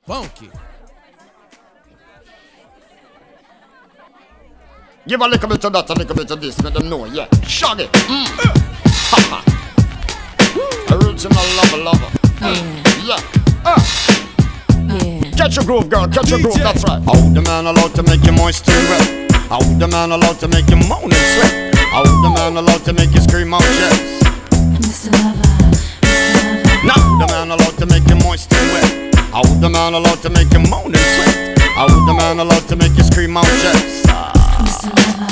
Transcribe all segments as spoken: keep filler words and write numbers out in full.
Funky. Give a little bit of that, a little bit of this, let them know, yeah. Shaggy. Mm. Ha ha. Original lover, lover. Mm. Yeah. Uh. Yeah. Catch your groove, girl, catch your groove, that's right. How the man allowed to make you moist and wet? How the man allowed to make you moan and sweat? How the man allowed to make you scream out, yes? Mister Lover, Mister Lover. Now the man allowed to make you moist and wet? How the man allowed to make you moan and sweat? How the man allowed to make you scream out, yes? Mister Lover.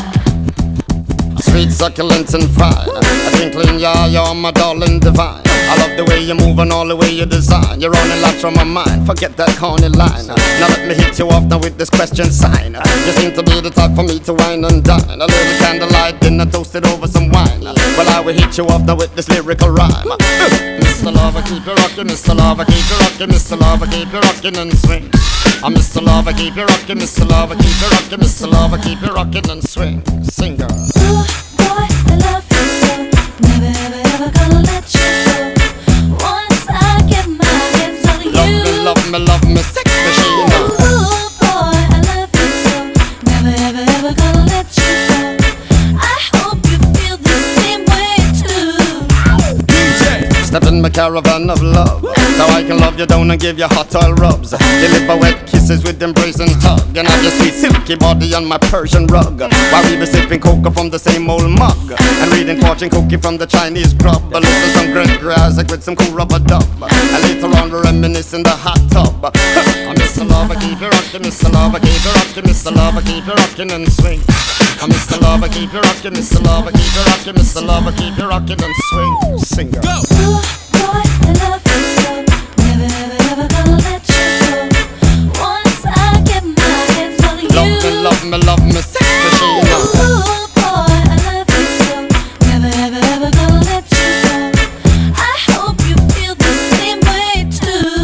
Sweet, succulent and fine, a twinkling, yeah, you're my darling divine. I love the way you move and all the way you design. You're running laps from my mind, forget that corny line. Now let me hit you off now with this question sign. You seem to be the type for me to wine and dine. A little candlelight dinner toasted over some wine. Well, I will hit you off now with this lyrical rhyme. Mister Lover, keep you rockin', Mister Lover, keep you rockin', Mister Lover, keep you rockin' and swing. I'm Mister Lover, keep you rockin', Mister Lover, keep you rockin', Mister Lover, keep you rockin' and swing. Sing, girl. Ooh, boy, I love you so. Never, ever, ever gonna let you go. Once I get my hands on you. Love me, love me, love me, sex machine. Ooh, boy, I love you so. Never, ever, ever gonna let you go. I hope you feel the same way too. D J. Step in my caravan of love, so I can love you down and give you hot oil rubs. Deliver wet kisses with embrace and hug, and have your sweet silky body on my Persian rug. While we be sipping cocoa from the same old mug, and reading fortune cookie from the Chinese grub. Listen some great grass with some cool rubber dub, and later on we reminisce in the hot tub. I'm Mister Lover, keep you rockin', Mister Lover, keep you rockin', Mister Lover, keep you rockin' and swing. I'm Mister Lover, keep you rockin', Mister Lover, keep you rockin', Mister Lover, keep you rockin' and swing. Sing, girl. Go. Ooh, boy, I love you so. Never, ever, ever gonna let you go. Once I get my hands on you. Love me, love me, love me, sex machine. Ooh, boy, I love you so. Never, ever, ever gonna let you go. I hope you feel the same way too.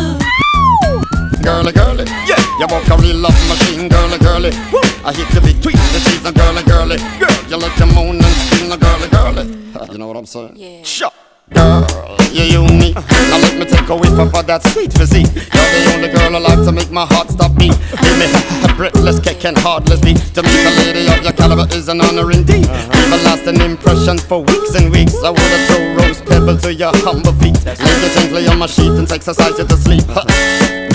Girly, girly, yeah, you walk a real love machine, girly, girly. Woo. I hit you between the sheets, and girly, girly. Girl, you let your moan and scream, girly, girly. You know what I'm saying? Yeah. Sure. Girl, you, you, me. Now let me take a whiff of that sweet physique. You're the only girl alive to make my heart stop beat. Give me a breathless kick and heartless beat. To meet a lady of your caliber is an honor indeed. Leave a lasting impression for weeks and weeks. I wanna throw rose pebble to your humble feet. Lay you gently on my sheet and exercise you to sleep.